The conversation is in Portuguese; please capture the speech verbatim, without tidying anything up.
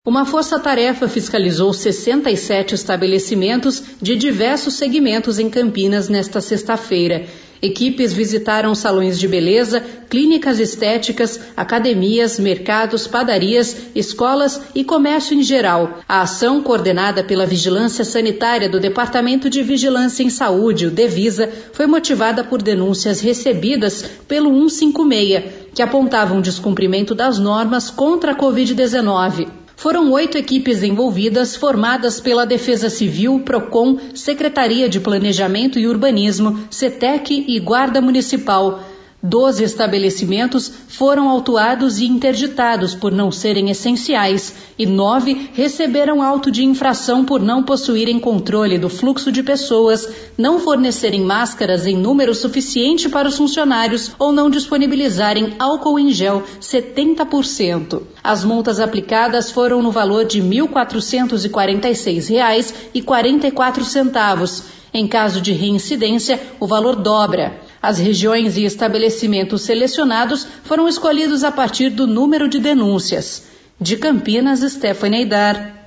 Uma força-tarefa fiscalizou sessenta e sete estabelecimentos de diversos segmentos em Campinas nesta sexta-feira. Equipes visitaram salões de beleza, clínicas estéticas, academias, mercados, padarias, escolas e comércio em geral. A ação, coordenada pela Vigilância Sanitária do Departamento de Vigilância em Saúde, o Devisa, foi motivada por denúncias recebidas pelo cento e cinquenta e seis, que apontavam o descumprimento das normas contra a covid dezenove. Foram oito equipes envolvidas, formadas pela Defesa Civil, PROCON, Secretaria de Planejamento e Urbanismo, CETEC e Guarda Municipal. Doze estabelecimentos foram autuados e interditados por não serem essenciais e nove receberam auto de infração por não possuírem controle do fluxo de pessoas, não fornecerem máscaras em número suficiente para os funcionários ou não disponibilizarem álcool em gel setenta por cento. As multas aplicadas foram no valor de mil quatrocentos e quarenta e seis reais e quarenta e quatro centavos. Em caso de reincidência, o valor dobra. As regiões e estabelecimentos selecionados foram escolhidos a partir do número de denúncias. De Campinas, Stephanie Aidar.